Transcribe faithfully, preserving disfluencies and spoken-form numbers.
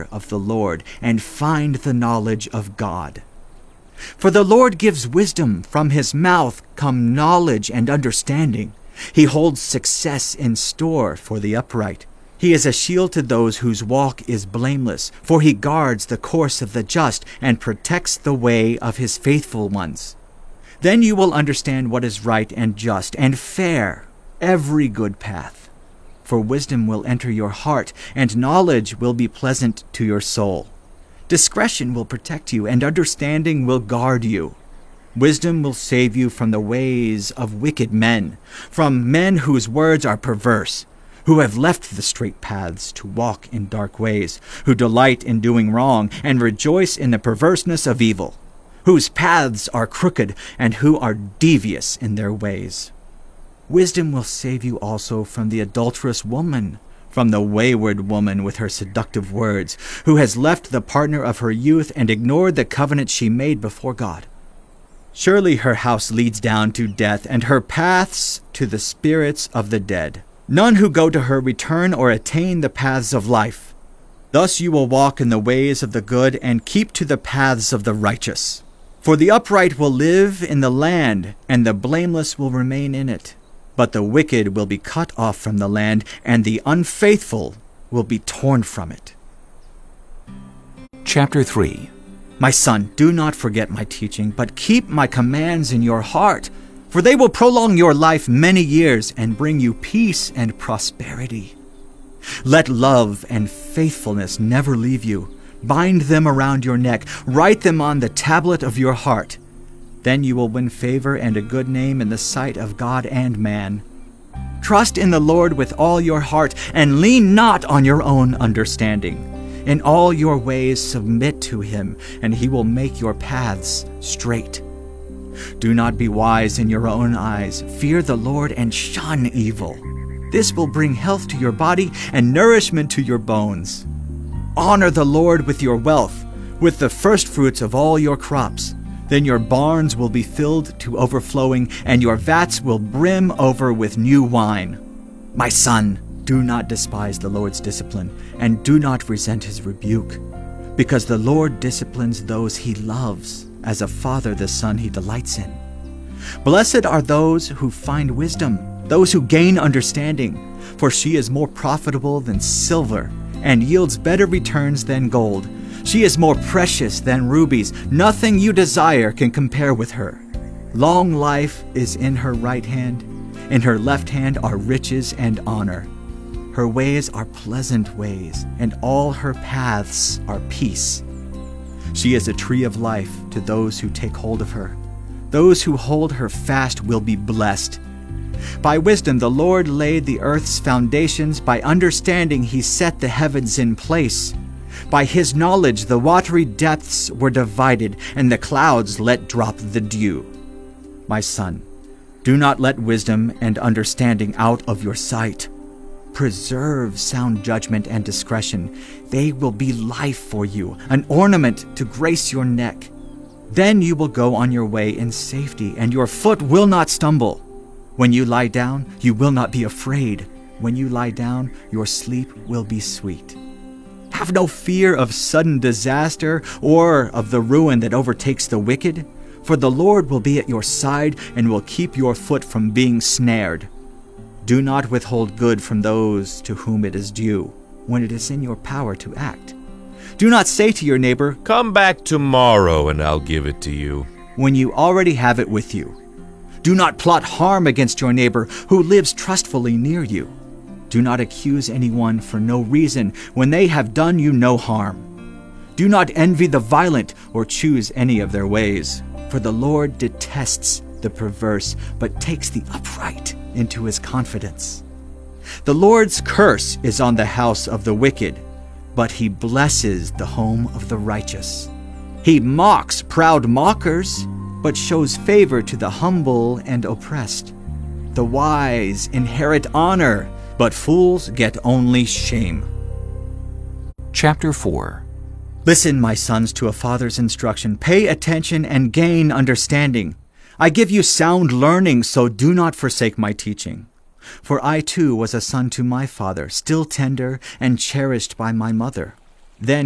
of the Lord, and find the knowledge of God. For the Lord gives wisdom, from his mouth come knowledge and understanding. He holds success in store for the upright. He is a shield to those whose walk is blameless, for he guards the course of the just and protects the way of his faithful ones. Then you will understand what is right and just and fair, every good path. For wisdom will enter your heart, and knowledge will be pleasant to your soul. Discretion will protect you, and understanding will guard you. Wisdom will save you from the ways of wicked men, from men whose words are perverse, who have left the straight paths to walk in dark ways, who delight in doing wrong and rejoice in the perverseness of evil, whose paths are crooked and who are devious in their ways. Wisdom will save you also from the adulterous woman, from the wayward woman with her seductive words, who has left the partner of her youth and ignored the covenant she made before God. Surely her house leads down to death, and her paths to the spirits of the dead. None who go to her return or attain the paths of life. Thus you will walk in the ways of the good and keep to the paths of the righteous. For the upright will live in the land, and the blameless will remain in it. But the wicked will be cut off from the land, and the unfaithful will be torn from it. Chapter three. My son, do not forget my teaching, but keep my commands in your heart, for they will prolong your life many years and bring you peace and prosperity. Let love and faithfulness never leave you. Bind them around your neck. Write them on the tablet of your heart. Then you will win favor and a good name in the sight of God and man. Trust in the Lord with all your heart, and lean not on your own understanding. In all your ways submit to him, and he will make your paths straight. Do not be wise in your own eyes. Fear the Lord and shun evil. This will bring health to your body and nourishment to your bones. Honor the Lord with your wealth, with the firstfruits of all your crops. Then your barns will be filled to overflowing, and your vats will brim over with new wine. My son, do not despise the Lord's discipline, and do not resent his rebuke, because the Lord disciplines those he loves, as a father the son he delights in. Blessed are those who find wisdom, those who gain understanding, for she is more profitable than silver, and yields better returns than gold. She is more precious than rubies. Nothing you desire can compare with her. Long life is in her right hand. In her left hand are riches and honor. Her ways are pleasant ways, and all her paths are peace. She is a tree of life to those who take hold of her. Those who hold her fast will be blessed. By wisdom the Lord laid the earth's foundations. By understanding he set the heavens in place. By his knowledge the watery depths were divided, and the clouds let drop the dew. My son, do not let wisdom and understanding out of your sight. Preserve sound judgment and discretion. They will be life for you, an ornament to grace your neck. Then you will go on your way in safety, and your foot will not stumble. When you lie down, you will not be afraid. When you lie down, your sleep will be sweet. Have no fear of sudden disaster or of the ruin that overtakes the wicked, for the Lord will be at your side and will keep your foot from being snared. Do not withhold good from those to whom it is due, when it is in your power to act. Do not say to your neighbor, "Come back tomorrow and I'll give it to you," when you already have it with you. Do not plot harm against your neighbor who lives trustfully near you. Do not accuse anyone for no reason when they have done you no harm. Do not envy the violent or choose any of their ways, for the Lord detests the perverse, but takes the upright into his confidence. The Lord's curse is on the house of the wicked, but he blesses the home of the righteous. He mocks proud mockers, but shows favor to the humble and oppressed. The wise inherit honor, but fools get only shame. Chapter four. Listen, my sons, to a father's instruction. Pay attention and gain understanding. I give you sound learning, so do not forsake my teaching. For I too was a son to my father, still tender and cherished by my mother.